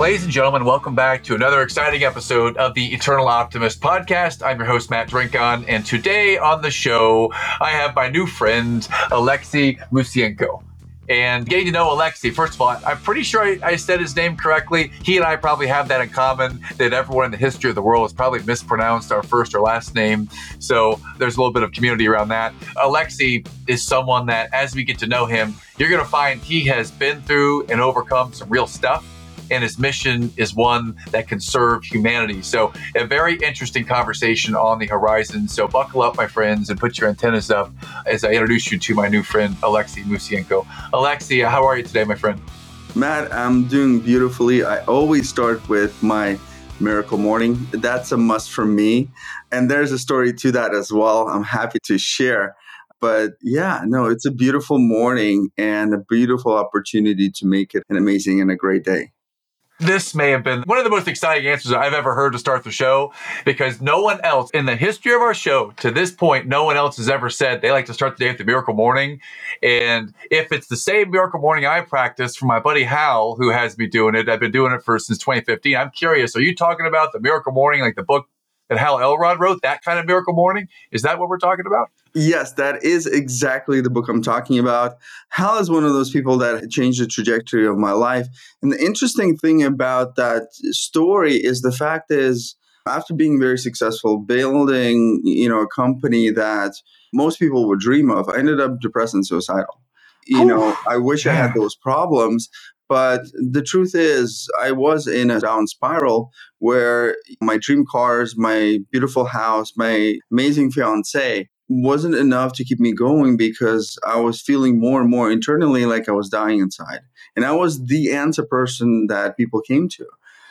Ladies and gentlemen, welcome back to another exciting episode of the Eternal Optimist podcast. I'm your host, Matt Drinkon, and today on the show, I have my new friend, Alexei Musienko. And getting to know Alexei, first of all, I'm pretty sure I said his name correctly. He and I probably have that in common, that everyone in the history of the world has probably mispronounced our first or last name. So there's a little bit of community around that. Alexei is someone that, as we get to know him, you're going to find he has been through and overcome some real stuff. And his mission is one that can serve humanity. So a very interesting conversation on the horizon. So buckle up, my friends, and put your antennas up as I introduce you to my new friend, Alexei Musienko. Alexei, how are you today, my friend? Matt, I'm doing beautifully. I always start with my miracle morning. That's a must for me. And there's a story to that as well. I'm happy to share. But it's a beautiful morning and a beautiful opportunity to make it an amazing and a great day. This may have been one of the most exciting answers I've ever heard to start the show, because no one else in the history of our show to this point, no one else has ever said they like to start the day with the miracle morning. And if it's the same miracle morning I practice from my buddy Hal, who has me doing it, I've been doing it since 2015. I'm curious, are you talking about the miracle morning, like the book that Hal Elrod wrote, that kind of miracle morning? Is that what we're talking about? Yes, that is exactly the book I'm talking about. Hal is one of those people that changed the trajectory of my life. And the interesting thing about that story is the fact is, after being very successful, building, a company that most people would dream of, I ended up depressed and suicidal. I wish I had those problems. But the truth is, I was in a down spiral where my dream cars, my beautiful house, my amazing fiance wasn't enough to keep me going, because I was feeling more and more internally like I was dying inside. And I was the answer person that people came to.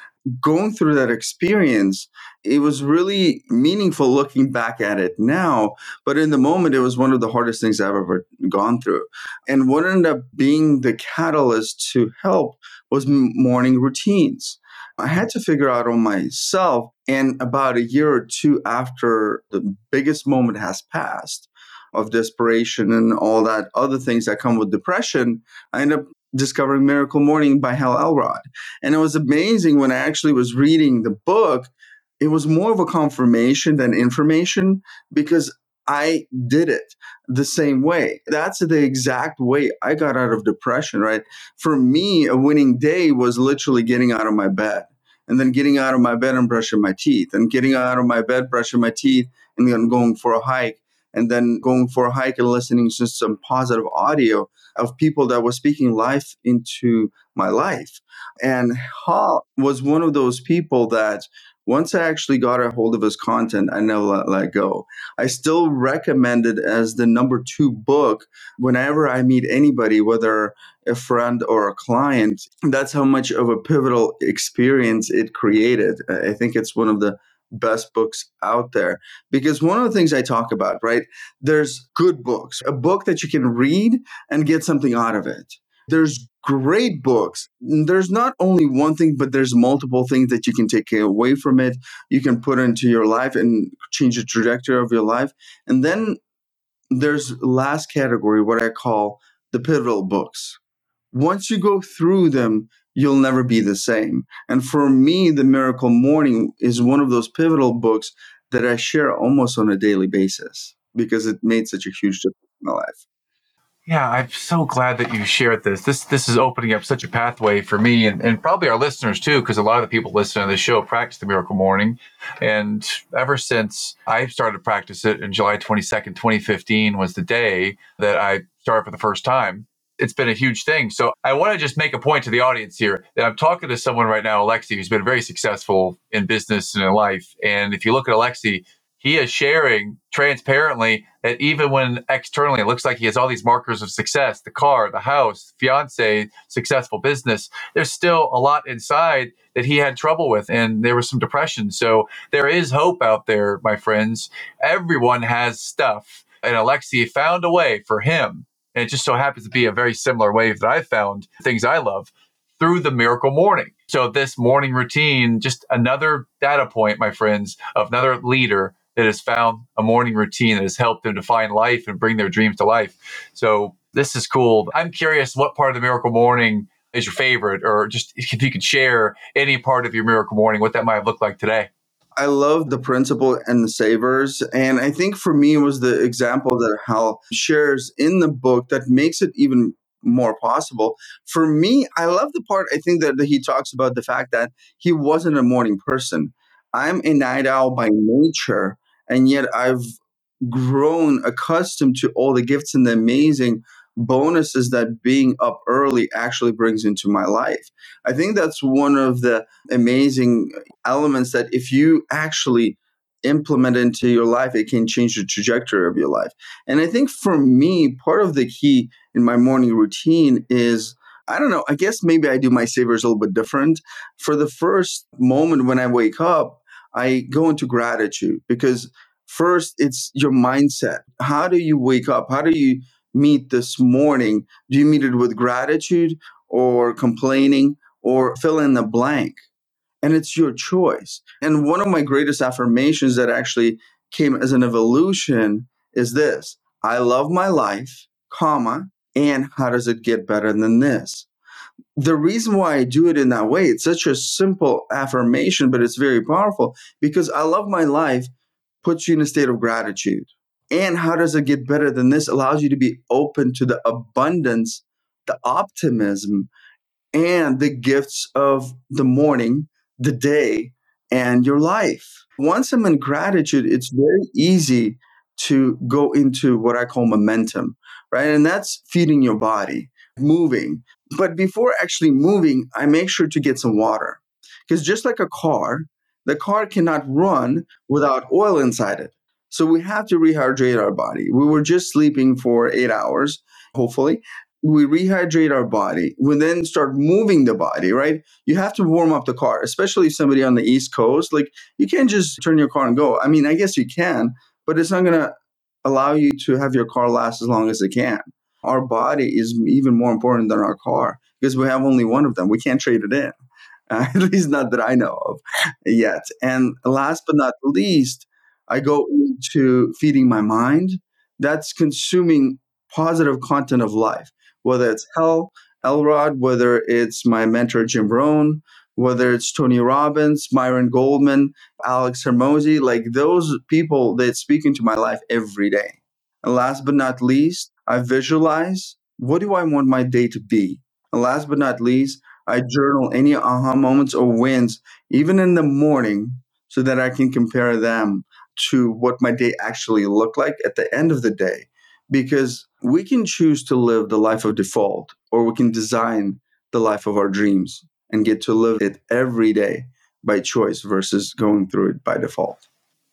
Going through that experience, it was really meaningful looking back at it now. But in the moment, it was one of the hardest things I've ever gone through. And what ended up being the catalyst to help was morning routines. I had to figure out on myself. And about a year or two after the biggest moment has passed of desperation and all that other things that come with depression, I ended up discovering Miracle Morning by Hal Elrod. And it was amazing when I actually was reading the book. It was more of a confirmation than information, because I did it the same way. That's the exact way I got out of depression, right? For me, a winning day was literally getting out of my bed, and then getting out of my bed and brushing my teeth, and getting out of my bed, brushing my teeth, and then going for a hike, and then going for a hike and listening to some positive audio of people that were speaking life into my life. And Hal was one of those people that once I actually got a hold of his content, I never let go. I still recommend it as the number 2 book whenever I meet anybody, whether a friend or a client. That's how much of a pivotal experience it created. I think it's one of the best books out there, because one of the things I talk about, right? There's good books, a book that you can read and get something out of it. There's great books. There's not only one thing, but there's multiple things that you can take away from it. You can put into your life and change the trajectory of your life. And then there's last category, what I call the pivotal books. Once you go through them, you'll never be the same. And for me, The Miracle Morning is one of those pivotal books that I share almost on a daily basis, because it made such a huge difference in my life. Yeah, I'm so glad that you shared this. This is opening up such a pathway for me and probably our listeners too, because a lot of the people listening to the show practice the Miracle Morning. And ever since I started to practice it in July 22nd, 2015 was the day that I started for the first time. It's been a huge thing. So I want to just make a point to the audience here that I'm talking to someone right now, Alexei, who's been very successful in business and in life. And if you look at Alexei, he is sharing transparently that even when externally it looks like he has all these markers of success, the car, the house, fiance, successful business, there's still a lot inside that he had trouble with, and there was some depression. So there is hope out there, my friends. Everyone has stuff, and Alexei found a way for him, and it just so happens to be a very similar way that I found things I love through the Miracle Morning. So this morning routine, just another data point, my friends, of another leader that has found a morning routine that has helped them to find life and bring their dreams to life. So this is cool. I'm curious what part of the Miracle Morning is your favorite, or just if you could share any part of your miracle morning, what that might have looked like today. I love the principle and the savers. And I think for me, it was the example that Hal shares in the book that makes it even more possible. For me, I love the part I think that he talks about the fact that he wasn't a morning person. I'm a night owl by nature, and yet I've grown accustomed to all the gifts and the amazing bonuses that being up early actually brings into my life. I think that's one of the amazing elements that if you actually implement into your life, it can change the trajectory of your life. And I think for me, part of the key in my morning routine is I don't know, I guess maybe I do my savers a little bit different. For the first moment when I wake up, I go into gratitude because first it's your mindset. How do you wake up? How do you meet this morning? Do you meet it with gratitude or complaining or fill in the blank? And it's your choice. And one of my greatest affirmations that actually came as an evolution is this: I love my life, comma, and how does it get better than this? The reason why I do it in that way, it's such a simple affirmation, but it's very powerful because I love my life puts you in a state of gratitude. And how does it get better than this? Allows you to be open to the abundance, the optimism, and the gifts of the morning, the day, and your life. Once I'm in gratitude, it's very easy to go into what I call momentum, right? And that's feeding your body, moving. But before actually moving, I make sure to get some water. Because just like a car, the car cannot run without oil inside it. So we have to rehydrate our body. We were just sleeping for 8 hours, hopefully we rehydrate our body. We then start moving the body, right? You have to warm up the car, especially if somebody on the East Coast. Like, you can't just turn your car and go. I mean, I guess you can, but it's not going to allow you to have your car last as long as it can. Our body is even more important than our car because we have only one of them. We can't trade it in, at least not that I know of yet. And last but not least, I go into feeding my mind. That's consuming positive content of life, whether it's Hal Elrod, whether it's my mentor Jim Rohn, whether it's Tony Robbins, Myron Goldman, Alex Hermosi, like those people that speak into my life every day. And last but not least, I visualize what do I want my day to be. And last but not least, I journal any aha moments or wins, even in the morning, so that I can compare them to what my day actually looked like at the end of the day. Because we can choose to live the life of default, or we can design the life of our dreams and get to live it every day by choice versus going through it by default.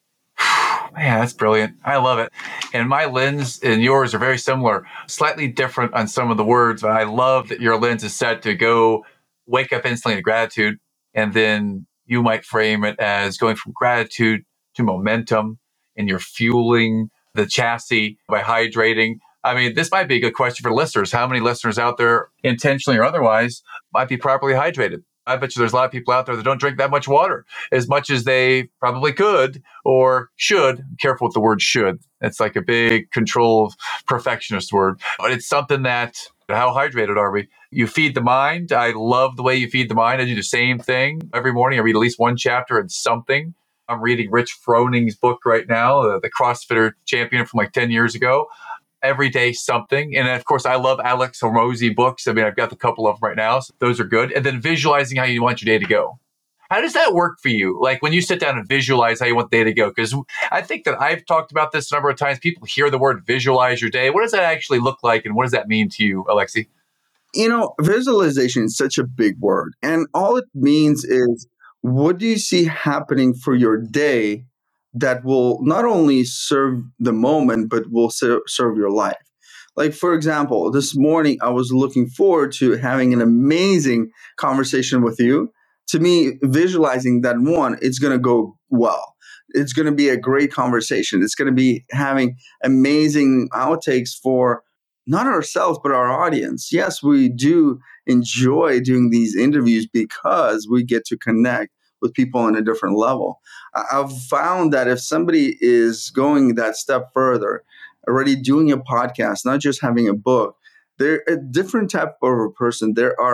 Man, that's brilliant. I love it. And my lens and yours are very similar, slightly different on some of the words, but I love that your lens is set to go wake up instantly to gratitude. And then you might frame it as going from gratitude to momentum, and you're fueling the chassis by hydrating. I mean, this might be a good question for listeners. How many listeners out there, intentionally or otherwise, might be properly hydrated? I bet you there's a lot of people out there that don't drink that much water, as much as they probably could or should. Careful with the word should. It's like a big control perfectionist word. But it's something that, how hydrated are we? You feed the mind. I love the way you feed the mind. I do the same thing every morning. I read at least one chapter in something. I'm reading Rich Froning's book right now, the CrossFitter champion from like 10 years ago. Every day something. And of course, I love Alex Hormozi books. I mean, I've got a couple of them right now. So those are good. And then visualizing how you want your day to go. How does that work for you? Like when you sit down and visualize how you want the day to go? Because I think that I've talked about this a number of times. People hear the word visualize your day. What does that actually look like? And what does that mean to you, Alexi? Visualization is such a big word. And all it means is what do you see happening for your day that will not only serve the moment, but will serve your life? Like, for example, this morning I was looking forward to having an amazing conversation with you. To me, visualizing that one, it's going to go well. It's going to be a great conversation. It's going to be having amazing outtakes for not ourselves, but our audience. Yes, we do enjoy doing these interviews because we get to connect with people on a different level. I've found that if somebody is going that step further, already doing a podcast, not just having a book, they're a different type of a person. There are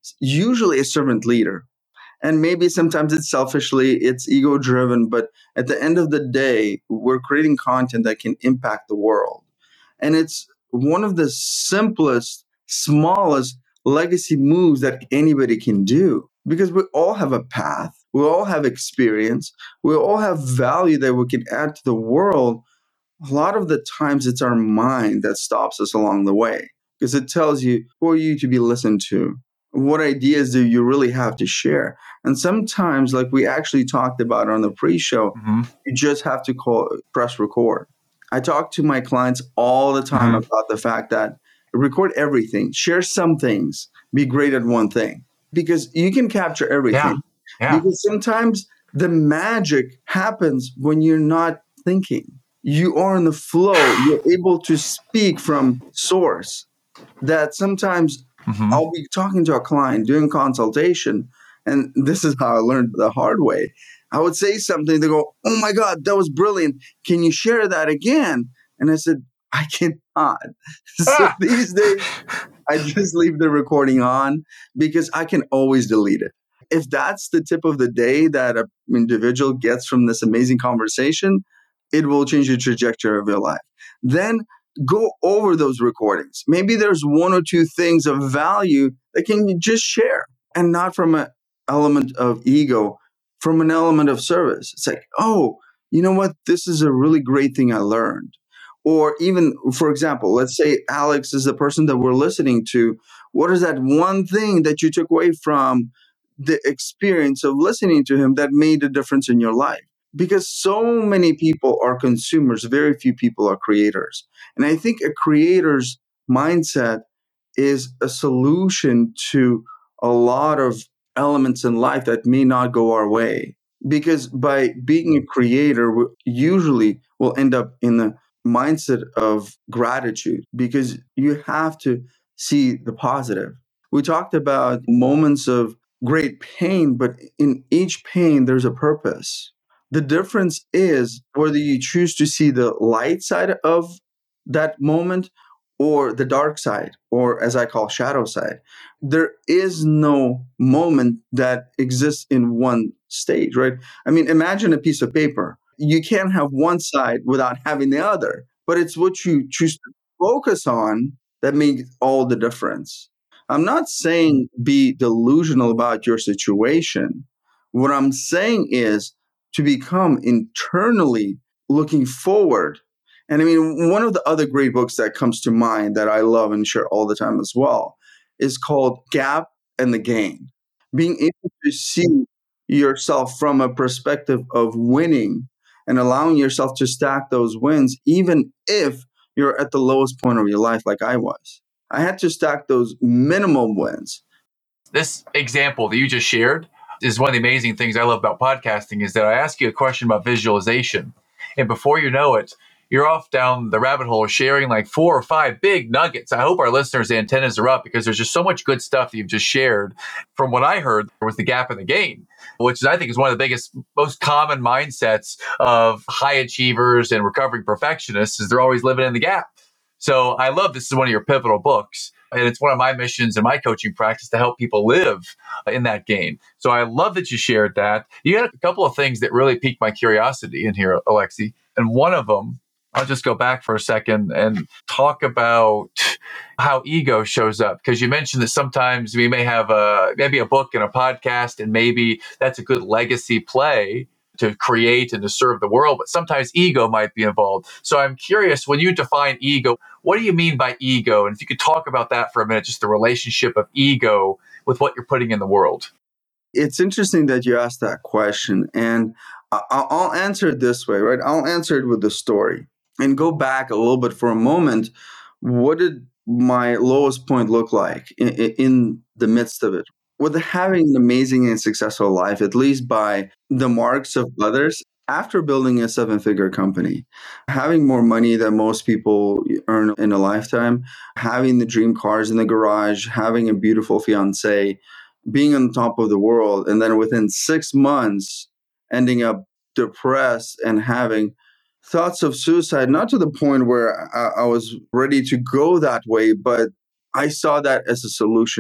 usually a servant leader. And maybe sometimes it's selfishly, it's ego driven, but at the end of the day, we're creating content that can impact the world. And it's one of the simplest, smallest legacy moves that anybody can do because we all have a path, we all have experience, we all have value that we can add to the world. A lot of the times it's our mind that stops us along the way because it tells you who are you to be listened to? What ideas do you really have to share? And sometimes, like we actually talked about on the pre-show, Mm-hmm. you just have to press record. I talk to my clients all the time Mm-hmm. about the fact that record everything, share some things, be great at one thing because you can capture Yeah. everything. Yeah. Because sometimes the magic happens when you're not thinking. You are in the flow. You're able to speak from source. That sometimes Mm-hmm. I'll be talking to a client doing consultation, and this is how I learned the hard way. I would say something, they go, "Oh my God, that was brilliant. Can you share that again?" And I said, "I cannot." So Ah! these days, I just leave the recording on because I can always delete it. If that's the tip of the day that an individual gets from this amazing conversation, it will change the trajectory of your life. Then go over those recordings. Maybe there's one or two things of value that can you just share and not from an element of ego, from an element of service. It's like, oh, you know what? This is a really great thing I learned. Or even, for example, let's say Alex is the person that we're listening to. What is that one thing that you took away from the experience of listening to him that made a difference in your life? Because so many people are consumers, very few people are creators. And I think a creator's mindset is a solution to a lot of elements in life that may not go our way. Because by being a creator, we usually will end up in the mindset of gratitude because you have to see the positive. We talked about moments of great pain, but in each pain, there's a purpose. The difference is whether you choose to see the light side of that moment or the dark side, or as I call shadow side. There is no moment that exists in one stage, right? I mean, imagine a piece of paper. You can't have one side without having the other, but it's what you choose to focus on that makes all the difference. I'm not saying be delusional about your situation. What I'm saying is to become internally looking forward. And I mean, one of the other great books that comes to mind that I love and share all the time as well is called Gap and the Gain. Being able to see yourself from a perspective of winning and allowing yourself to stack those wins, even if you're at the lowest point of your life, like I was. I had to stack those minimum wins. This example that you just shared is one of the amazing things I love about podcasting is that I ask you a question about visualization. And before you know it, you're off down the rabbit hole sharing like 4 or 5 big nuggets. I hope our listeners' antennas are up because there's just so much good stuff that you've just shared. From what I heard, there was the gap in the gain, which I think is one of the biggest, most common mindsets of high achievers and recovering perfectionists is they're always living in the gap. So I love this is one of your pivotal books. And it's one of my missions in my coaching practice to help people live in that game. So I love that you shared that. You had a couple of things that really piqued my curiosity in here, Alexi. And one of them, I'll just go back for a second and talk about how ego shows up. Because you mentioned that sometimes we may have maybe a book and a podcast, and maybe that's a good legacy play to create and to serve the world, but sometimes ego might be involved. So I'm curious, when you define ego, what do you mean by ego? And if you could talk about that for a minute, just the relationship of ego with what you're putting in the world. It's interesting that you asked that question. And I'll answer it this way, right? I'll answer it with a story and go back a little bit for a moment. What did my lowest point look like in the midst of it? With having an amazing and successful life, at least by the marks of others, after building a 7-figure company, having more money than most people earn in a lifetime, having the dream cars in the garage, having a beautiful fiance, being on top of the world, and then within 6 months, ending up depressed and having thoughts of suicide, not to the point where I was ready to go that way, but I saw that as a solution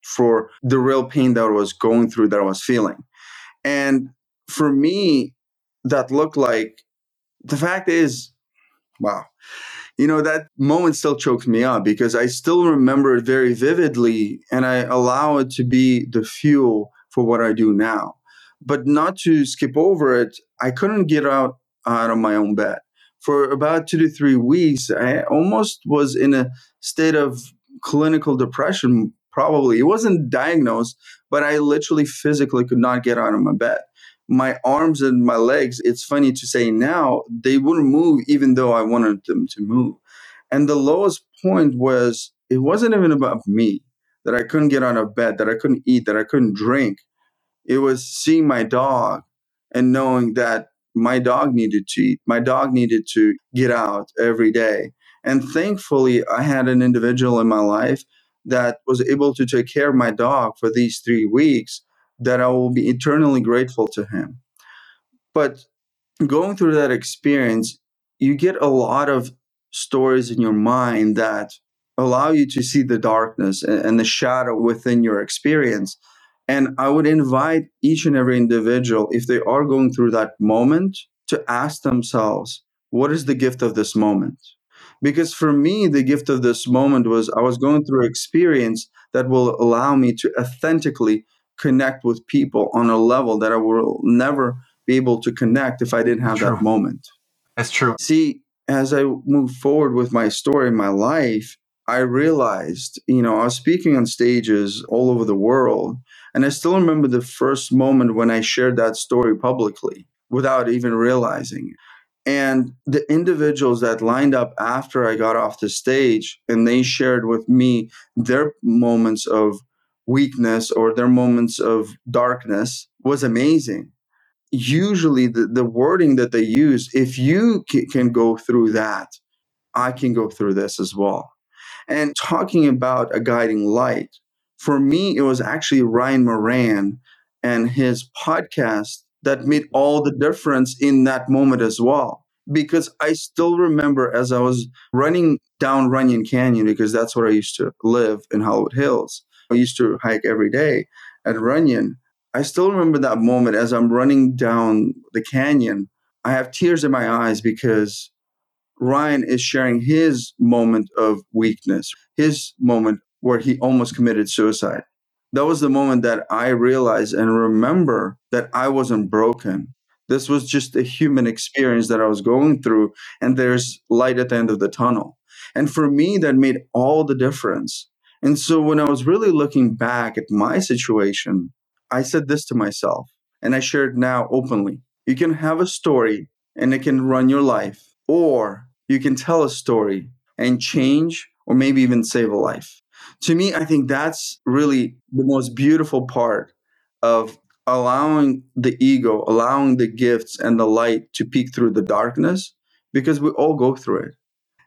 for the real pain that I was going through, that I was feeling. And for me, that looked like, the fact is, wow, that moment still chokes me up because I still remember it very vividly, and I allow it to be the fuel for what I do now. But not to skip over it, I couldn't get out of my own bed. For about 2 to 3 weeks, I almost was in a state of clinical depression, probably. It wasn't diagnosed, but I literally physically could not get out of my bed. My arms and my legs, it's funny to say now, they wouldn't move even though I wanted them to move. And the lowest point was, it wasn't even about me, that I couldn't get out of bed, that I couldn't eat, that I couldn't drink. It was seeing my dog and knowing that my dog needed to eat, my dog needed to get out every day. And thankfully, I had an individual in my life that was able to take care of my dog for these 3 weeks, that I will be eternally grateful to him. But going through that experience, you get a lot of stories in your mind that allow you to see the darkness and the shadow within your experience. And I would invite each and every individual, if they are going through that moment, to ask themselves, what is the gift of this moment? Because for me, the gift of this moment was, I was going through an experience that will allow me to authentically connect with people on a level that I will never be able to connect if I didn't That's have that true. moment. That's true. See, as I move forward with my story in my life, I realized, I was speaking on stages all over the world. And I still remember the first moment when I shared that story publicly without even realizing. And the individuals that lined up after I got off the stage and they shared with me their moments of weakness or their moments of darkness was amazing. Usually, the wording that they use, if you can go through that, I can go through this as well. And talking about a guiding light, for me, it was actually Ryan Moran and his podcast that made all the difference in that moment as well. Because I still remember, as I was running down Runyon Canyon, because that's where I used to live in Hollywood Hills. I used to hike every day at Runyon. I still remember that moment as I'm running down the canyon. I have tears in my eyes because Ryan is sharing his moment of weakness, his moment where he almost committed suicide. That was the moment that I realized and remember that I wasn't broken. This was just a human experience that I was going through, and there's light at the end of the tunnel. And for me, that made all the difference. And so when I was really looking back at my situation, I said this to myself, and I share it now openly. You can have a story and it can run your life, or you can tell a story and change or maybe even save a life. To me, I think that's really the most beautiful part of allowing the ego, allowing the gifts and the light to peek through the darkness, because we all go through it.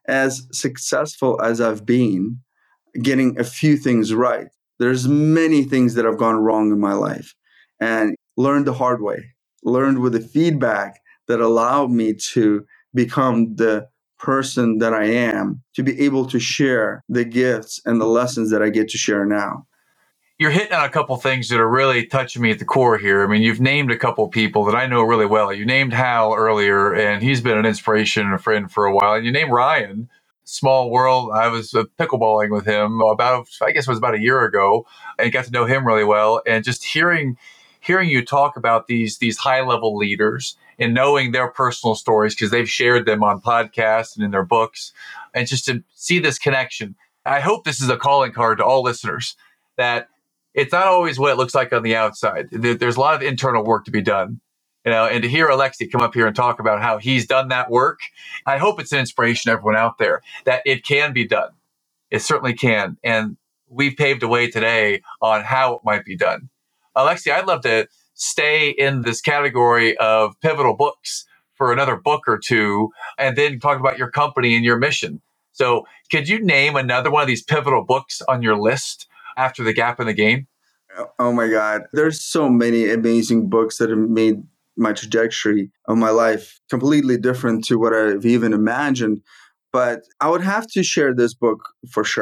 As successful as I've been, getting a few things right, there's many things that have gone wrong in my life, and learned the hard way, learned with the feedback that allowed me to become the person that I am, to be able to share the gifts and the lessons that I get to share now. You're hitting on a couple things that are really touching me at the core here. I mean, you've named a couple people that I know really well. You named Hal earlier, and he's been an inspiration and a friend for a while. And you named Ryan. Small world. I was pickleballing with him about, I guess it was about a year ago, and got to know him really well. And just hearing you talk about these high level leaders and knowing their personal stories because they've shared them on podcasts and in their books, and just to see this connection. I hope this is a calling card to all listeners that it's not always what it looks like on the outside. There's a lot of internal work to be done, and to hear Alexi come up here and talk about how he's done that work, I hope it's an inspiration to everyone out there that it can be done. It certainly can. And we've paved a way today on how it might be done. Alexi, I'd love to stay in this category of pivotal books for another book or two, and then talk about your company and your mission. So could you name another one of these pivotal books on your list after The Gap in the Gain? Oh my God. There's so many amazing books that have made my trajectory of my life completely different to what I've even imagined. But I would have to share this book for sure.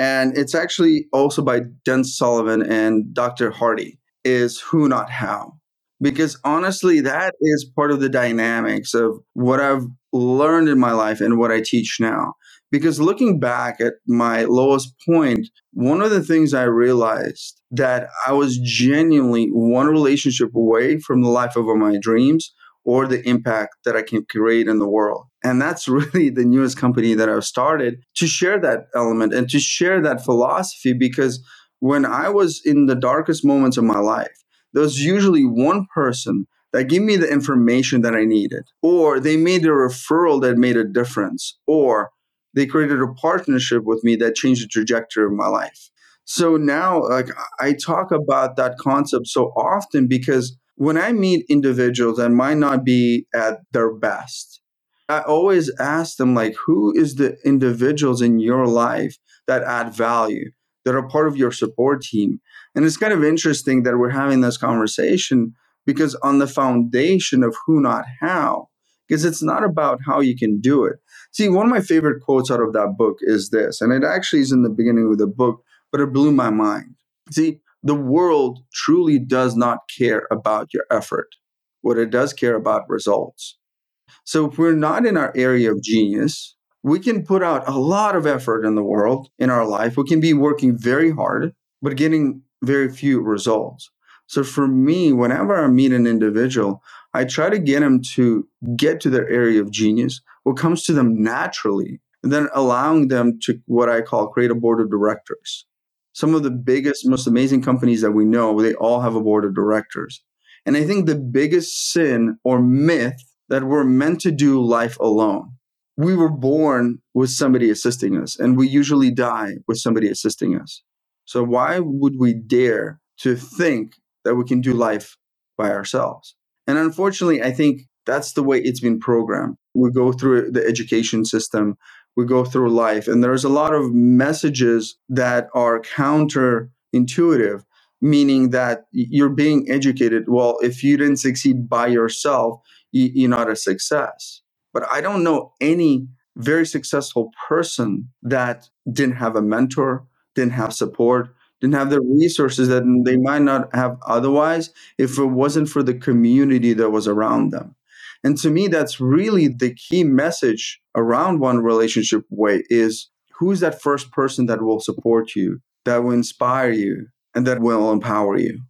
And it's actually also by Dan Sullivan and Dr. Hardy, is Who Not How. Because honestly, that is part of the dynamics of what I've learned in my life and what I teach now. Because looking back at my lowest point, one of the things I realized that I was genuinely one relationship away from the life of my dreams or the impact that I can create in the world. And that's really the newest company that I've started to share that element and to share that philosophy. Because when I was in the darkest moments of my life, there was usually one person that gave me the information that I needed, or they made a referral that made a difference, or they created a partnership with me that changed the trajectory of my life. So now, like, I talk about that concept so often because when I meet individuals that might not be at their best, I always ask them, like, who is the individuals in your life that add value, that are part of your support team? And it's kind of interesting that we're having this conversation because on the foundation of who, not how, because it's not about how you can do it. See, one of my favorite quotes out of that book is this, and it actually is in the beginning of the book, but it blew my mind. See, the world truly does not care about your effort. What it does care about results. So if we're not in our area of genius, we can put out a lot of effort in the world, in our life. We can be working very hard, but getting very few results. So for me, whenever I meet an individual, I try to get them to get to their area of genius, what comes to them naturally, and then allowing them to what I call create a board of directors. Some of the biggest, most amazing companies that we know, they all have a board of directors. And I think the biggest sin or myth that we're meant to do life alone. We were born with somebody assisting us, and we usually die with somebody assisting us. So why would we dare to think that we can do life by ourselves? And unfortunately, I think that's the way it's been programmed. We go through the education system, we go through life, and there's a lot of messages that are counterintuitive, meaning that you're being educated. Well, if you didn't succeed by yourself, you're not a success. But I don't know any very successful person that didn't have a mentor, didn't have support, didn't have the resources that they might not have otherwise if it wasn't for the community that was around them. And to me, that's really the key message around one relationship way is who's that first person that will support you, that will inspire you, and that will empower you.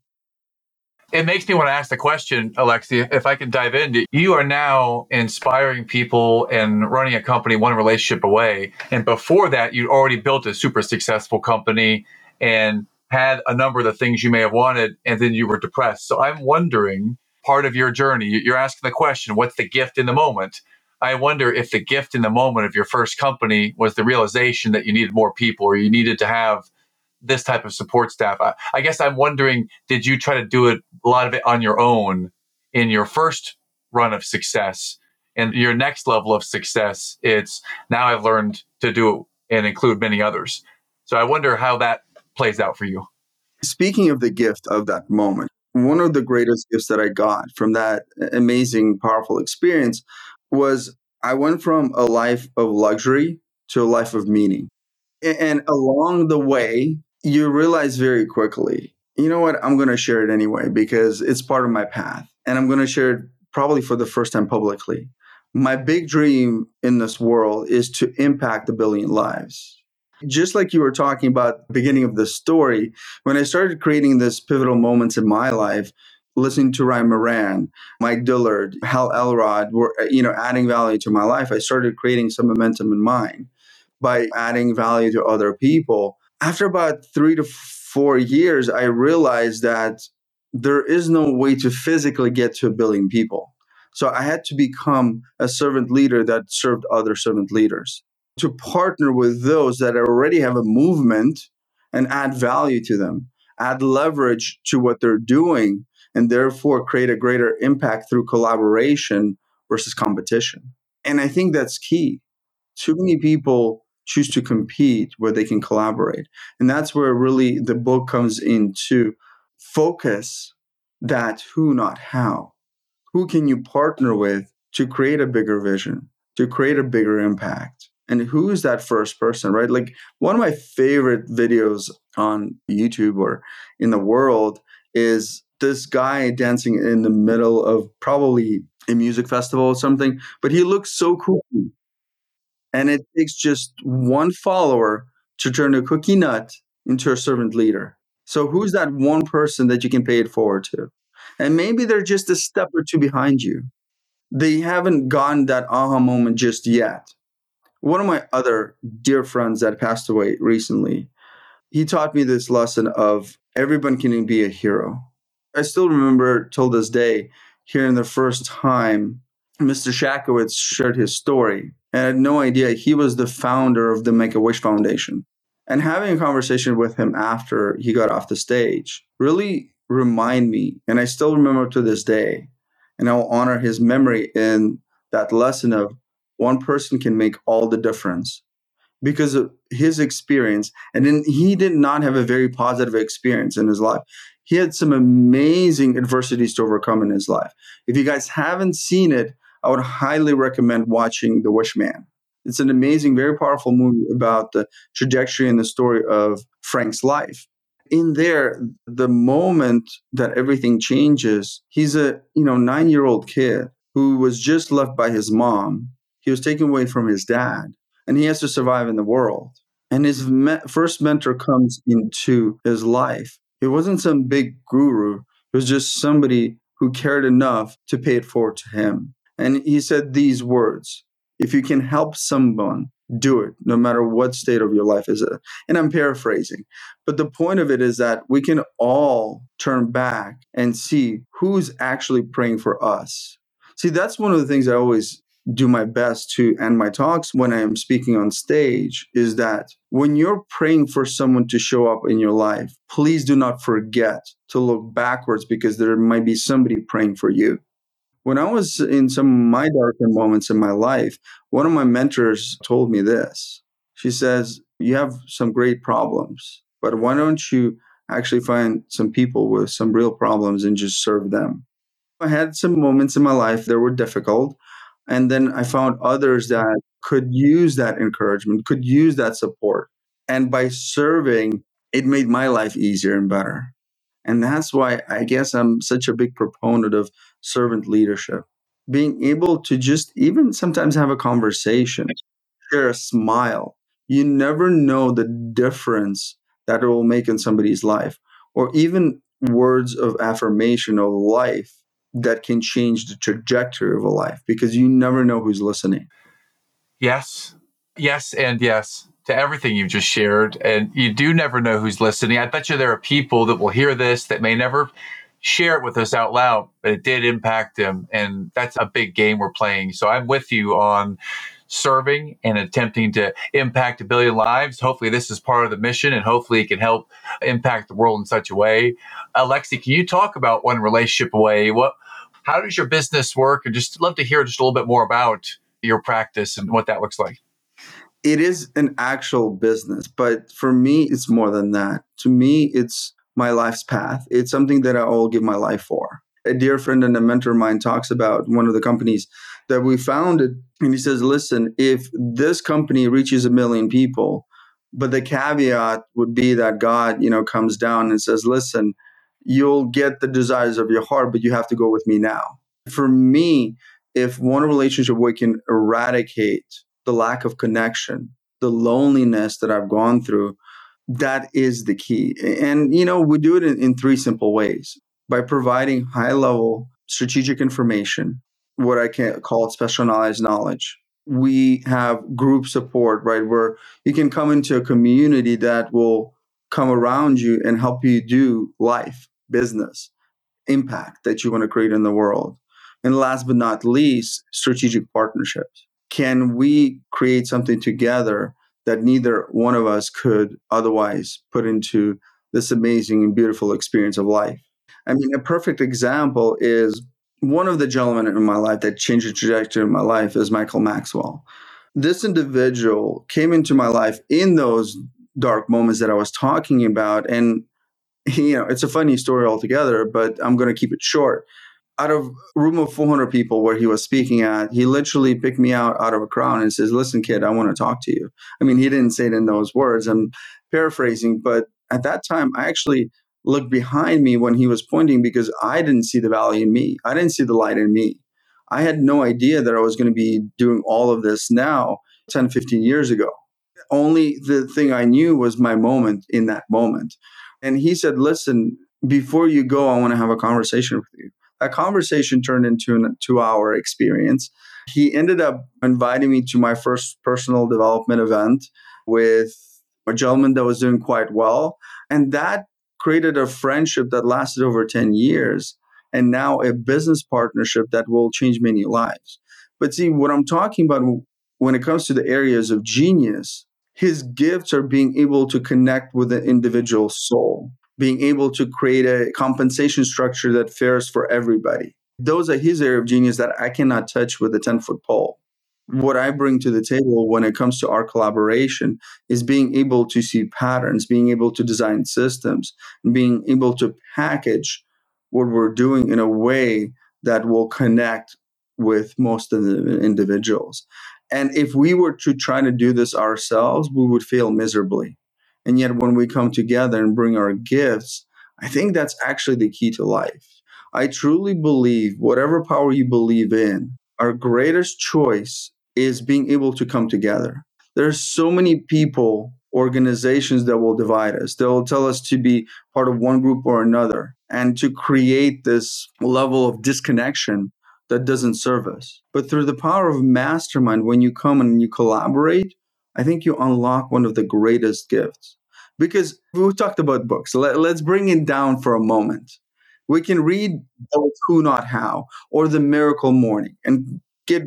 It makes me want to ask the question, Alexi, if I can dive in. You are now inspiring people and running a company one relationship away. And before that, you'd already built a super successful company and had a number of the things you may have wanted, and then you were depressed. So I'm wondering, part of your journey, you're asking the question, what's the gift in the moment? I wonder if the gift in the moment of your first company was the realization that you needed more people or you needed to have this type of support staff. I guess I'm wondering, did you try to do it, a lot of it on your own in your first run of success? And your next level of success, it's now I've learned to do it and include many others. So I wonder how that plays out for you. Speaking of the gift of that moment, one of the greatest gifts that I got from that amazing, powerful experience was I went from a life of luxury to a life of meaning. And along the way, you realize very quickly, you know what, I'm going to share it anyway because it's part of my path. And I'm going to share it probably for the first time publicly. My big dream in this world is to impact a billion lives. Just like you were talking about at the beginning of the story, when I started creating this pivotal moments in my life, listening to Ryan Moran, Mike Dillard, Hal Elrod were, adding value to my life, I started creating some momentum in mine by adding value to other people. After about 3 to 4 years, I realized that there is no way to physically get to a billion people. So I had to become a servant leader that served other servant leaders, to partner with those that already have a movement and add value to them, add leverage to what they're doing, and therefore create a greater impact through collaboration versus competition. And I think that's key. Too many people choose to compete where they can collaborate. And that's where really the book comes into focus, that who, not how. Who can you partner with to create a bigger vision, to create a bigger impact? And who is that first person, right? Like one of my favorite videos on YouTube or in the world is this guy dancing in the middle of probably a music festival or something, but he looks so cool. And it takes just one follower to turn a cookie nut into a servant leader. So who's that one person that you can pay it forward to? And maybe they're just a step or two behind you. They haven't gotten that aha moment just yet. One of my other dear friends that passed away recently, he taught me this lesson of everyone can be a hero. I still remember till this day hearing the first time Mr. Shakowitz shared his story. And I had no idea he was the founder of the Make-A-Wish Foundation. And having a conversation with him after he got off the stage really remind me, and I still remember to this day, and I'll honor his memory in that lesson of one person can make all the difference because of his experience. And then he did not have a very positive experience in his life. He had some amazing adversities to overcome in his life. If you guys haven't seen it, I would highly recommend watching The Wish Man. It's an amazing, very powerful movie about the trajectory and the story of Frank's life. In there, the moment that everything changes, he's a 9-year-old kid who was just left by his mom. He was taken away from his dad, and he has to survive in the world. And his first mentor comes into his life. It wasn't some big guru. It was just somebody who cared enough to pay it forward to him. And he said these words: if you can help someone, do it, no matter what state of your life is. And I'm paraphrasing. But the point of it is that we can all turn back and see who's actually praying for us. See, that's one of the things I always do my best to end my talks when I am speaking on stage, is that when you're praying for someone to show up in your life, please do not forget to look backwards, because there might be somebody praying for you. When I was in some of my darker moments in my life, one of my mentors told me this. She says, you have some great problems, but why don't you actually find some people with some real problems and just serve them? I had some moments in my life that were difficult. And then I found others that could use that encouragement, could use that support. And by serving, it made my life easier and better. And that's why I guess I'm such a big proponent of servant leadership. Being able to just even sometimes have a conversation, share a smile. You never know the difference that it will make in somebody's life, or even words of affirmation of life that can change the trajectory of a life, because you never know who's listening. Yes, yes, and yes to everything you've just shared. And you do never know who's listening. I bet you there are people that will hear this that may never share it with us out loud, but it did impact them. And that's a big game we're playing. So I'm with you on serving and attempting to impact a billion lives. Hopefully this is part of the mission, and hopefully it can help impact the world in such a way. Alexi, can you talk about One Relationship Away? How does your business work? And just love to hear just a little bit more about your practice and what that looks like. It is an actual business, but for me, it's more than that. To me, it's my life's path. It's something that I will give my life for. A dear friend and a mentor of mine talks about one of the companies that we founded, and he says, listen, if this company reaches 1 million people, but the caveat would be that God, comes down and says, listen, you'll get the desires of your heart, but you have to go with me now. For me, if One Relationship Away can eradicate the lack of connection, the loneliness that I've gone through, that is the key. And, we do it in 3 simple ways: by providing high level strategic information, what I can call specialized knowledge. We have group support, right, where you can come into a community that will come around you and help you do life, business, impact that you want to create in the world. And last but not least, strategic partnerships. Can we create something together that neither one of us could otherwise put into this amazing and beautiful experience of life? I mean, a perfect example is one of the gentlemen in my life that changed the trajectory of my life is Michael Maxwell. This individual came into my life in those dark moments that I was talking about. And, it's a funny story altogether, but I'm going to keep it short. out of a room of 400 people where he was speaking at, he literally picked me out of a crowd and says, listen, kid, I want to talk to you. I mean, he didn't say it in those words. I'm paraphrasing, but at that time, I actually looked behind me when he was pointing because I didn't see the value in me. I didn't see the light in me. I had no idea that I was going to be doing all of this now 10, 15 years ago. Only the thing I knew was my moment in that moment. And he said, listen, before you go, I want to have a conversation with you. That conversation turned into a 2-hour experience. He ended up inviting me to my first personal development event with a gentleman that was doing quite well. And that created a friendship that lasted over 10 years and now a business partnership that will change many lives. But see, what I'm talking about when it comes to the areas of genius, his gifts are being able to connect with the individual soul, being able to create a compensation structure that fares for everybody. Those are his area of genius that I cannot touch with a 10-foot pole. What I bring to the table when it comes to our collaboration is being able to see patterns, being able to design systems, and being able to package what we're doing in a way that will connect with most of the individuals. And if we were to try to do this ourselves, we would fail miserably. And yet, when we come together and bring our gifts, I think that's actually the key to life. I truly believe whatever power you believe in, our greatest choice is being able to come together. There's so many people, organizations that will divide us. They'll tell us to be part of one group or another and to create this level of disconnection that doesn't serve us. But through the power of mastermind, when you come and you collaborate, I think you unlock one of the greatest gifts. Because we talked about books. Let's bring it down for a moment. We can read Who Not How or The Miracle Morning and get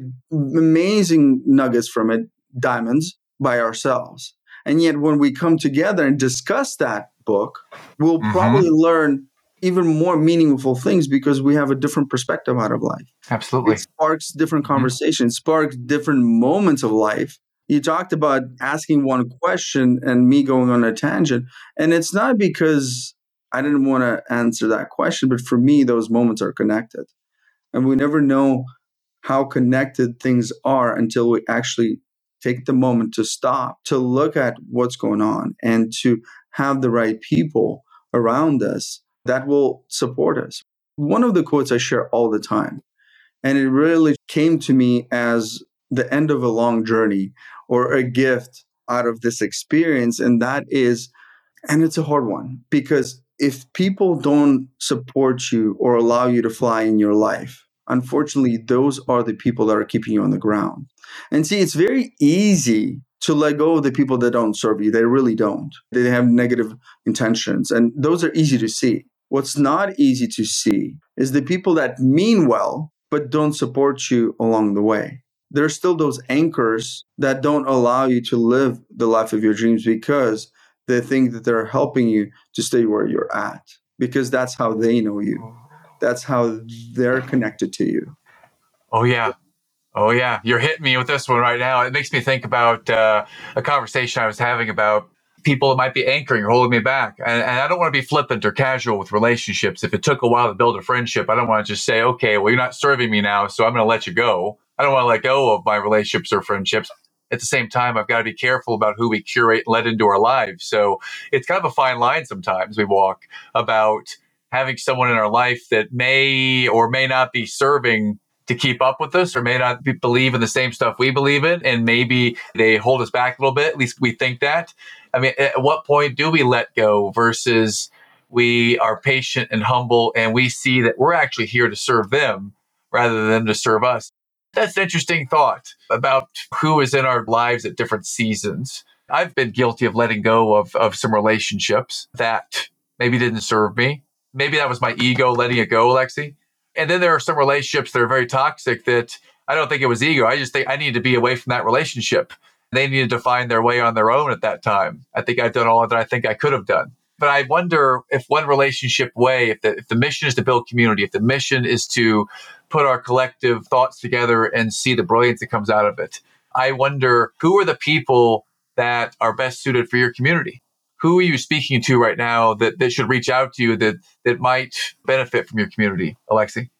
amazing nuggets from it, diamonds, by ourselves. And yet, when we come together and discuss that book, we'll probably learn even more meaningful things because we have a different perspective out of life. Absolutely. It sparks different conversations, sparks different moments of life. You talked about asking one question and me going on a tangent. And it's not because I didn't want to answer that question, but for me, those moments are connected. And we never know how connected things are until we actually take the moment to stop, to look at what's going on, and to have the right people around us that will support us. One of the quotes I share all the time, and it really came to me as the end of a long journey or a gift out of this experience. And that is, and it's a hard one, because if people don't support you or allow you to fly in your life, unfortunately, those are the people that are keeping you on the ground. And see, it's very easy to let go of the people that don't serve you. They really don't. They have negative intentions, and those are easy to see. What's not easy to see is the people that mean well, but don't support you along the way. There are still those anchors that don't allow you to live the life of your dreams because they think that they're helping you to stay where you're at, because that's how they know you. That's how they're connected to you. Oh, yeah. Oh, yeah. You're hitting me with this one right now. It makes me think about a conversation I was having about people that might be anchoring or holding me back. And I don't want to be flippant or casual with relationships. If it took a while to build a friendship, I don't want to just say, okay, well, you're not serving me now, so I'm going to let you go. I don't want to let go of my relationships or friendships. At the same time, I've got to be careful about who we curate and let into our lives. So it's kind of a fine line sometimes we walk about having someone in our life that may or may not be serving to keep up with us or may not believe in the same stuff we believe in. And maybe they hold us back a little bit. At least we think that. I mean, at what point do we let go versus we are patient and humble and we see that we're actually here to serve them rather than them to serve us? That's an interesting thought about who is in our lives at different seasons. I've been guilty of letting go of some relationships that maybe didn't serve me. Maybe that was my ego letting it go, Alexi. And then there are some relationships that are very toxic that I don't think it was ego. I just think I needed to be away from that relationship. They needed to find their way on their own at that time. I think I've done all that I think I could have done. But I wonder if one relationship way, if the mission is to build community, if the mission is to put our collective thoughts together and see the brilliance that comes out of it, I wonder who are the people that are best suited for your community? Who are you speaking to right now that should reach out to you that might benefit from your community, Alexi?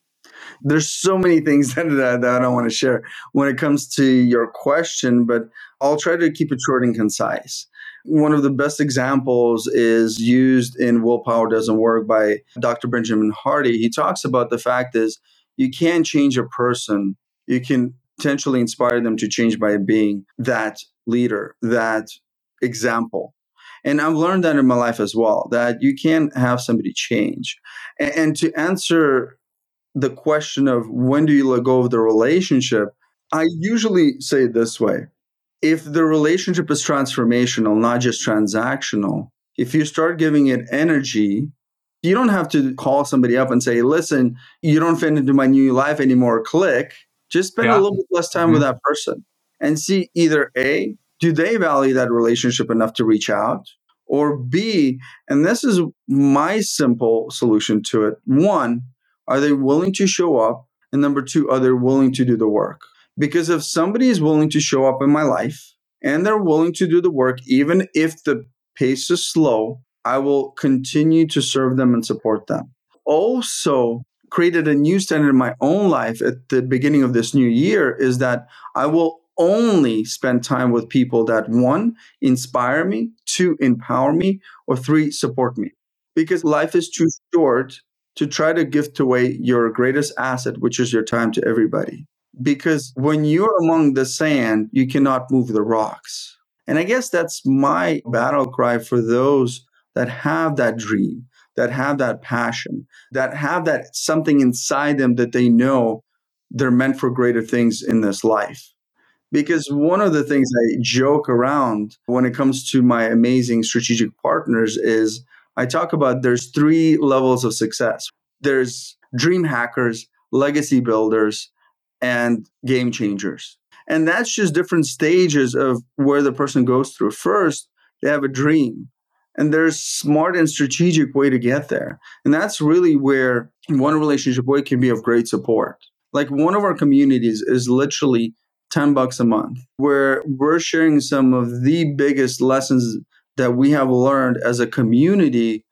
There's so many things that I don't want to share when it comes to your question, but I'll try to keep it short and concise. One of the best examples is used in Willpower Doesn't Work by Dr. Benjamin Hardy. He talks about the fact is you can't change a person. You can potentially inspire them to change by being that leader, that example. And I've learned that in my life as well, that you can't have somebody change. And to answer the question of when do you let go of the relationship, I usually say it this way. If the relationship is transformational, not just transactional, if you start giving it energy, you don't have to call somebody up and say, listen, you don't fit into my new life anymore, click. Just spend a Yeah. little bit less time with Mhm. that person and see either A, do they value that relationship enough to reach out? Or B, and this is my simple solution to it. One, are they willing to show up? And number two, are they willing to do the work? Because if somebody is willing to show up in my life and they're willing to do the work, even if the pace is slow, I will continue to serve them and support them. Also, created a new standard in my own life at the beginning of this new year is that I will only spend time with people that one, inspire me, two, empower me, or three, support me. Because life is too short to try to gift away your greatest asset, which is your time, to everybody. Because when you're among the sand, you cannot move the rocks. And I guess that's my battle cry for those that have that dream, that have that passion, that have that something inside them that they know they're meant for greater things in this life. Because one of the things I joke around when it comes to my amazing strategic partners is I talk about there's three levels of success. There's dream hackers, legacy builders, and game changers. And that's just different stages of where the person goes through. First, they have a dream, and there's smart and strategic way to get there. And that's really where one relationship way can be of great support. Like one of our communities is literally $10 a month, where we're sharing some of the biggest lessons that we have learned as a community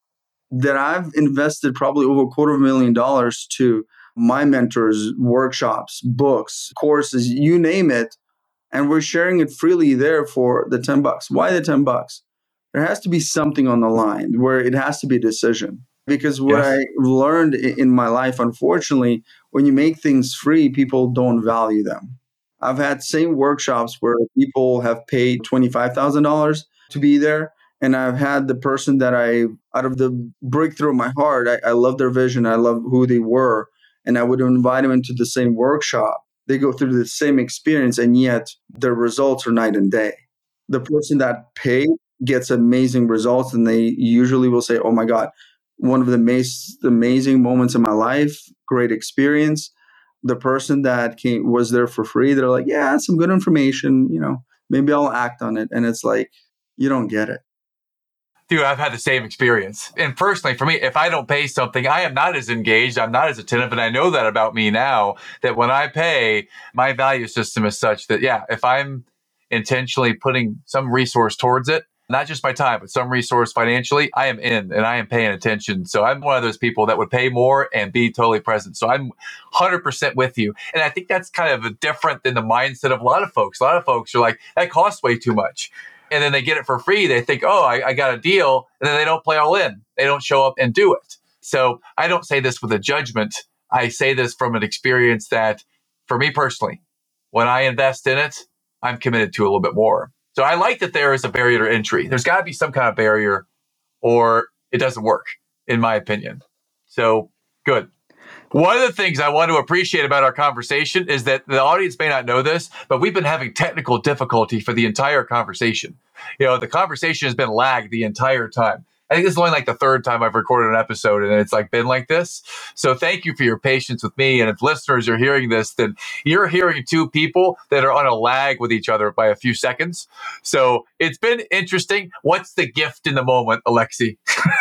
that I've invested probably over $250,000 to my mentors, workshops, books, courses, you name it. And we're sharing it freely there for the $10. Why the $10? There has to be something on the line where it has to be a decision. Because what I Yes. learned in my life, unfortunately, when you make things free, people don't value them. I've had same workshops where people have paid $25,000 to be there. And I've had the person that out of the breakthrough of my heart, I love their vision. I love who they were. And I would invite them into the same workshop. They go through the same experience, and yet their results are night and day. The person that paid gets amazing results, and they usually will say, oh my God, one of the amazing moments in my life, great experience. The person that was there for free, they're like, yeah, some good information, maybe I'll act on it. And it's like, you don't get it. Dude, I've had the same experience. And personally, for me, if I don't pay something, I am not as engaged. I'm not as attentive. And I know that about me now, that when I pay, my value system is such that, yeah, if I'm intentionally putting some resource towards it, not just my time, but some resource financially, I am in and I am paying attention. So I'm one of those people that would pay more and be totally present. So I'm 100% with you. And I think that's kind of different than the mindset of a lot of folks. A lot of folks are like, that costs way too much. And then they get it for free. They think, oh, I got a deal. And then they don't play all in. They don't show up and do it. So I don't say this with a judgment. I say this from an experience that for me personally, when I invest in it, I'm committed to a little bit more. So I like that there is a barrier to entry. There's got to be some kind of barrier or it doesn't work, in my opinion. So good. One of the things I want to appreciate about our conversation is that the audience may not know this, but we've been having technical difficulty for the entire conversation. The conversation has been lagged the entire time. I think this is only like the third time I've recorded an episode and it's like been like this. So thank you for your patience with me. And if listeners are hearing this, then you're hearing two people that are on a lag with each other by a few seconds. So it's been interesting. What's the gift in the moment, Alexi,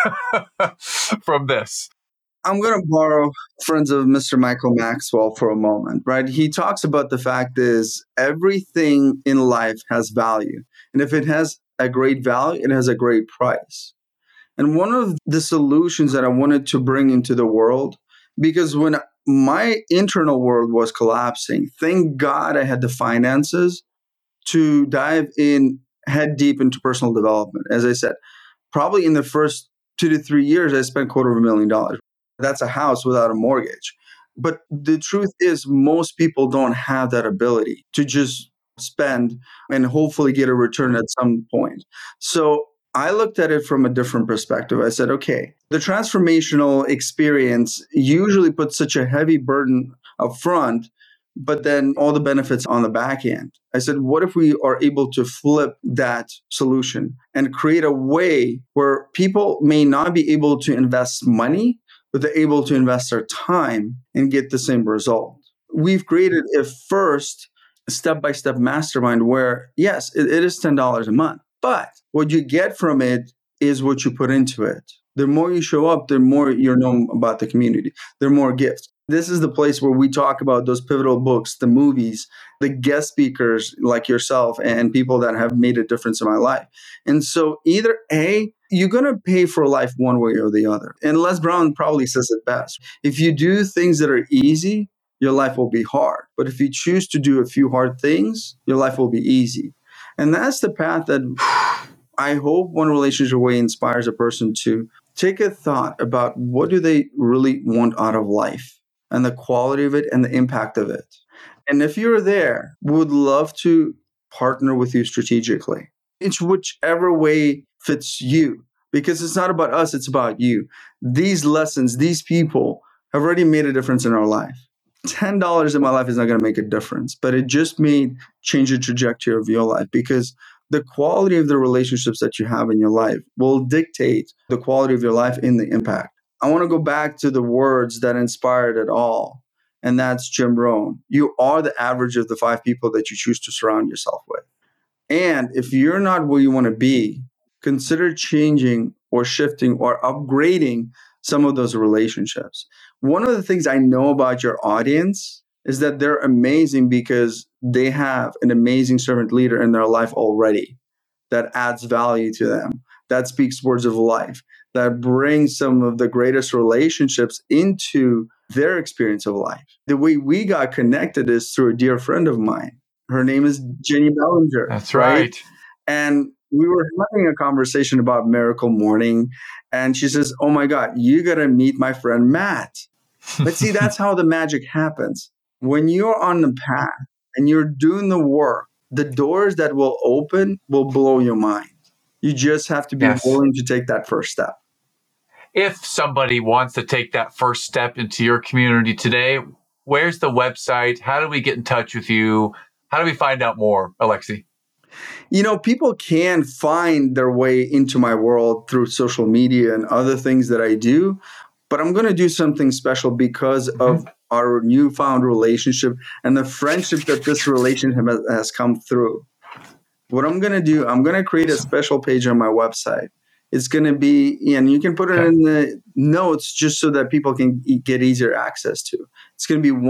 from this? I'm going to borrow friends of Mr. Michael Maxwell for a moment, right? He talks about the fact is everything in life has value. And if it has a great value, it has a great price. And one of the solutions that I wanted to bring into the world, because when my internal world was collapsing. Thank God I had the finances to dive in head deep into personal development. As I said, probably in the first 2 to 3 years, I spent $250,000. That's a house without a mortgage. But the truth is, most people don't have that ability to just spend and hopefully get a return at some point. So I looked at it from a different perspective. I said, okay, the transformational experience usually puts such a heavy burden up front, but then all the benefits on the back end. I said, what if we are able to flip that solution and create a way where people may not be able to invest money, but they're able to invest their time and get the same result? We've created a first step-by-step mastermind where, yes, it is $10 a month, but what you get from it is what you put into it. The more you show up, the more you know about the community. There are more gifts. This is the place where we talk about those pivotal books, the movies, the guest speakers like yourself and people that have made a difference in my life. And so either A, you're going to pay for life one way or the other. And Les Brown probably says it best. If you do things that are easy, your life will be hard. But if you choose to do a few hard things, your life will be easy. And that's the path that I hope One Relationship Way inspires a person to take a thought about what do they really want out of life and the quality of it and the impact of it. And if you're there, we would love to partner with you strategically. It's whichever way fits you, because it's not about us, it's about you. These lessons, these people have already made a difference in our life. $10 in my life is not going to make a difference, but it just may change the trajectory of your life, because the quality of the relationships that you have in your life will dictate the quality of your life and the impact. I want to go back to the words that inspired it all, and that's Jim Rohn. You are the average of the 5 people that you choose to surround yourself with. And if you're not where you want to be, consider changing or shifting or upgrading some of those relationships. One of the things I know about your audience is that they're amazing because they have an amazing servant leader in their life already that adds value to them, that speaks words of life, that brings some of the greatest relationships into their experience of life. The way we got connected is through a dear friend of mine. Her name is Jenny Bellinger. That's right. And we were having a conversation about Miracle Morning. And she says, oh my God, you got to meet my friend Matt. But see, that's how the magic happens. When you're on the path and you're doing the work, the doors that will open will blow your mind. You just have to be willing to take that first step. If somebody wants to take that first step into your community today, where's the website? How do we get in touch with you? How do we find out more, Alexei? People can find their way into my world through social media and other things that I do, but I'm going to do something special because of our newfound relationship and the friendship that this relationship has come through. What I'm going to do, I'm going to create a special page on my website. It's going to be, and you can put it in the notes just so that people can get easier access to. It's going to be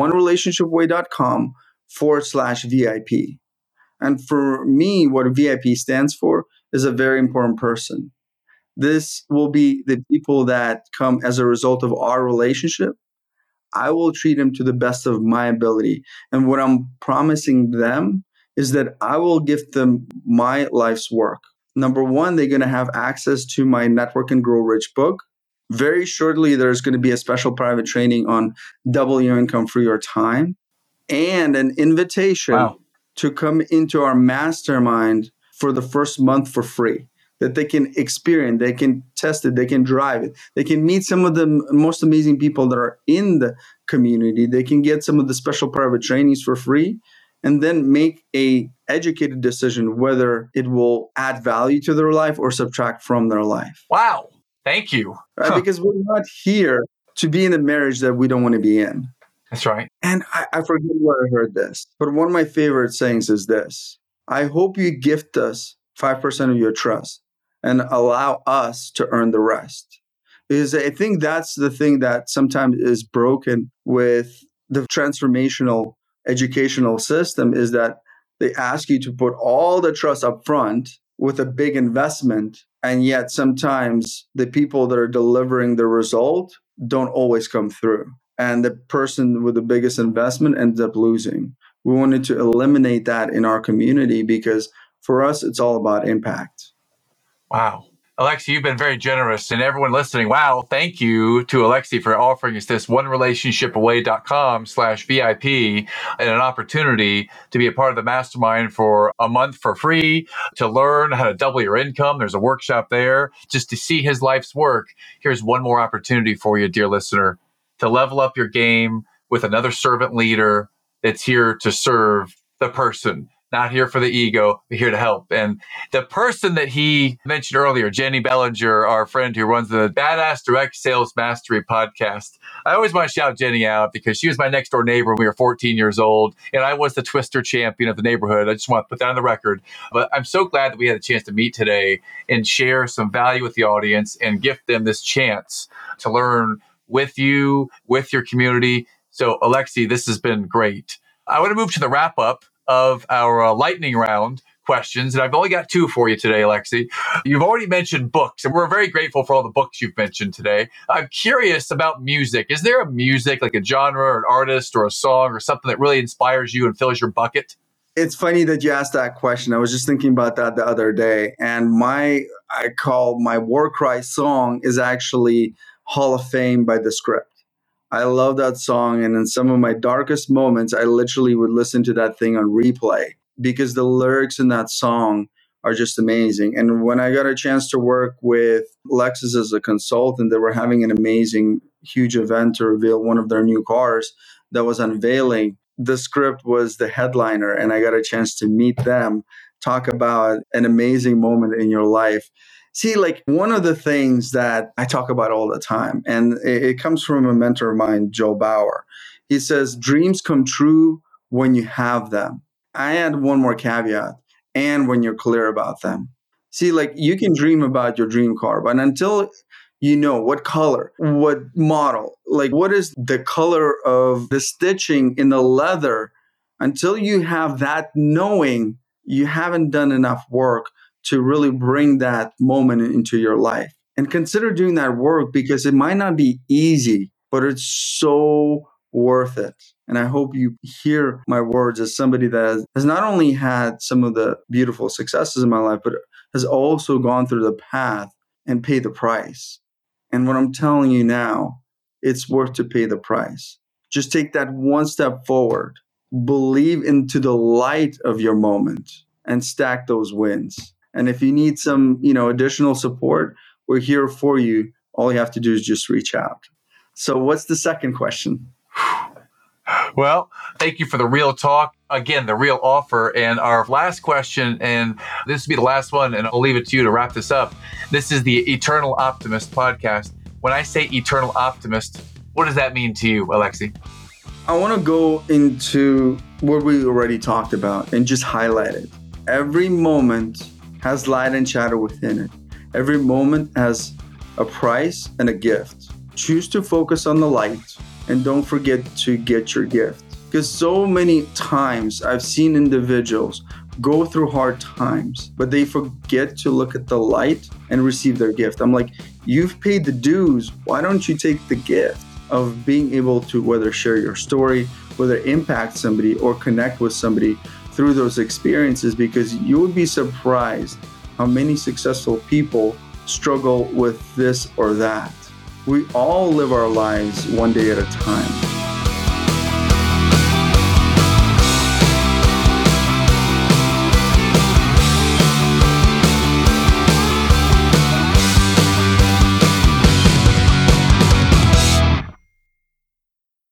onerelationshipway.com/VIP. And for me, what a VIP stands for is a very important person. This will be the people that come as a result of our relationship. I will treat them to the best of my ability. And what I'm promising them is that I will give them my life's work. Number one, they're going to have access to my Network and Grow Rich book. Very shortly, there's going to be a special private training on double your income for your time and an invitation to come into our mastermind for the first month for free, that they can experience, they can test it, they can drive it, they can meet some of the most amazing people that are in the community, they can get some of the special private trainings for free, and then make a educated decision whether it will add value to their life or subtract from their life. Wow. Thank you. Right? Because we're not here to be in a marriage that we don't want to be in. That's right. And I forget where I heard this, but one of my favorite sayings is this: I hope you gift us 5% of your trust and allow us to earn the rest. Because I think that's the thing that sometimes is broken with the transformational educational system, is that they ask you to put all the trust up front with a big investment. And yet sometimes the people that are delivering the result don't always come through. and the person with the biggest investment ends up losing. We wanted to eliminate that in our community because for us, it's all about impact. Wow. Alexi, you've been very generous, and everyone listening, wow, thank you to Alexi for offering us this onerelationshipaway.com/VIP and an opportunity to be a part of the mastermind for a month for free, to learn how to double your income. There's a workshop there just to see his life's work. Here's one more opportunity for you, dear listener, to level up your game with another servant leader that's here to serve the person. Not here for the ego, but here to help. And the person that he mentioned earlier, Jenny Bellinger, our friend who runs the Badass Direct Sales Mastery podcast. I always want to shout Jenny out because she was my next door neighbor when we were 14 years old. And I was the twister champion of the neighborhood. I just want to put that on the record. But I'm so glad that we had a chance to meet today and share some value with the audience and gift them this chance to learn with you, with your community. So, Alexi, this has been great. I want to move to the wrap up of our lightning round questions. And I've only got 2 for you today, Alexi. You've already mentioned books, and we're very grateful for all the books you've mentioned today. I'm curious about music. Is there a music, like a genre or an artist or a song or something that really inspires you and fills your bucket? It's funny that you asked that question. I was just thinking about that the other day. And I call my war cry song is actually Hall of Fame by The Script. I love that song. And in some of my darkest moments, I literally would listen to that thing on replay because the lyrics in that song are just amazing. And when I got a chance to work with Lexus as a consultant, they were having an amazing, huge event to reveal one of their new cars that was unveiling. The Script was the headliner, and I got a chance to meet them, talk about an amazing moment in your life. See, like one of the things that I talk about all the time, and it comes from a mentor of mine, Joe Bauer. He says, dreams come true when you have them. I add one more caveat, and when you're clear about them. See, like you can dream about your dream car, but until you know what color, what model, like what is the color of the stitching in the leather, until you have that knowing, you haven't done enough work to really bring that moment into your life. And consider doing that work because it might not be easy, but it's so worth it. And I hope you hear my words as somebody that has not only had some of the beautiful successes in my life, but has also gone through the path and paid the price. And what I'm telling you now, it's worth to pay the price. Just take that one step forward, believe into the light of your moment, and stack those wins. And if you need some, additional support, we're here for you. All you have to do is just reach out. So what's the second question? Well, thank you for the real talk. Again, the real offer. And our last question, and this will be the last one, and I'll leave it to you to wrap this up. This is the Eternal Optimist podcast. When I say eternal optimist, what does that mean to you, Alexi? I want to go into what we already talked about and just highlight it. Every moment has light and shadow within it. Every moment has a price and a gift. Choose to focus on the light and don't forget to get your gift. Because so many times I've seen individuals go through hard times, but they forget to look at the light and receive their gift. I'm like, you've paid the dues. Why don't you take the gift of being able to whether share your story, whether impact somebody or connect with somebody through those experiences, because you would be surprised how many successful people struggle with this or that. We all live our lives one day at a time.